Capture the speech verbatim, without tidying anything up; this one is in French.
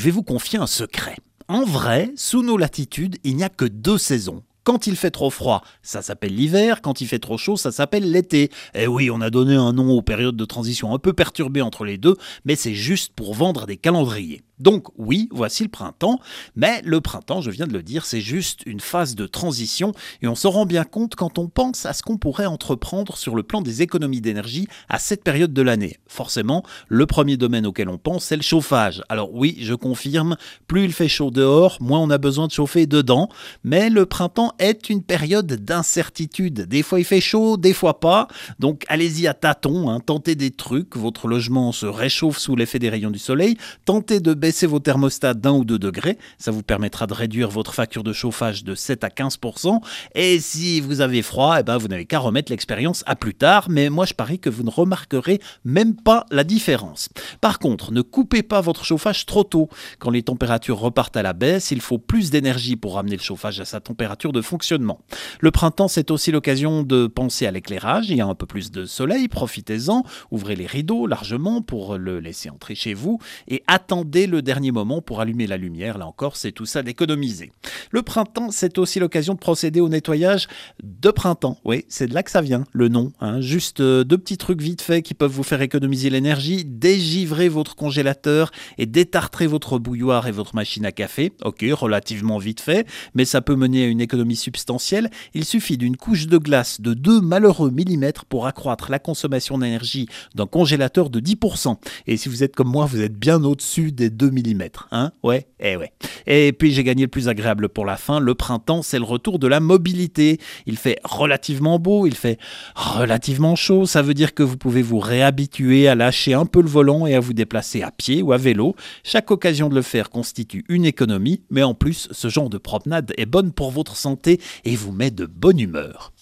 vais vous confier un secret. En vrai, sous nos latitudes, il n'y a que deux saisons. Quand il fait trop froid, ça s'appelle l'hiver. Quand il fait trop chaud, ça s'appelle l'été. Et oui, on a donné un nom aux périodes de transition un peu perturbées entre les deux, mais c'est juste pour vendre des calendriers. Donc oui, voici le printemps, mais le printemps, je viens de le dire, c'est juste une phase de transition et on se rend bien compte quand on pense à ce qu'on pourrait entreprendre sur le plan des économies d'énergie à cette période de l'année. Forcément, le premier domaine auquel on pense, c'est le chauffage. Alors oui, je confirme, plus il fait chaud dehors, moins on a besoin de chauffer dedans, mais le printemps est une période d'incertitude. Des fois il fait chaud, des fois pas, donc allez-y à tâtons, hein, tentez des trucs, votre logement se réchauffe sous l'effet des rayons du soleil, tentez de baisser Baissez vos thermostats d'un ou deux degrés, ça vous permettra de réduire votre facture de chauffage de sept à quinze pour cent. Et si vous avez froid, eh ben vous n'avez qu'à remettre l'expérience à plus tard, mais moi je parie que vous ne remarquerez même pas la différence. Par contre, ne coupez pas votre chauffage trop tôt. Quand les températures repartent à la baisse, il faut plus d'énergie pour ramener le chauffage à sa température de fonctionnement. Le printemps, c'est aussi l'occasion de penser à l'éclairage. Il y a un peu plus de soleil, profitez-en, ouvrez les rideaux largement pour le laisser entrer chez vous et attendez le dernier moment pour allumer la lumière. Là encore, c'est tout ça d'économiser. Le printemps, c'est aussi l'occasion de procéder au nettoyage de printemps. Oui, c'est de là que ça vient, le nom. Hein. Juste euh, deux petits trucs vite faits qui peuvent vous faire économiser l'énergie. Dégivrez votre congélateur et détartrez votre bouilloire et votre machine à café. Ok, relativement vite fait, mais ça peut mener à une économie substantielle. Il suffit d'une couche de glace de deux malheureux millimètres pour accroître la consommation d'énergie d'un congélateur de dix pour cent. Et si vous êtes comme moi, vous êtes bien au-dessus des deux millimètres, hein, ouais, eh ouais. Et puis j'ai gagné le plus agréable pour la fin, le printemps, c'est le retour de la mobilité. Il fait relativement beau, il fait relativement chaud, ça veut dire que vous pouvez vous réhabituer à lâcher un peu le volant et à vous déplacer à pied ou à vélo. Chaque occasion de le faire constitue une économie, mais en plus, ce genre de promenade est bonne pour votre santé et vous met de bonne humeur.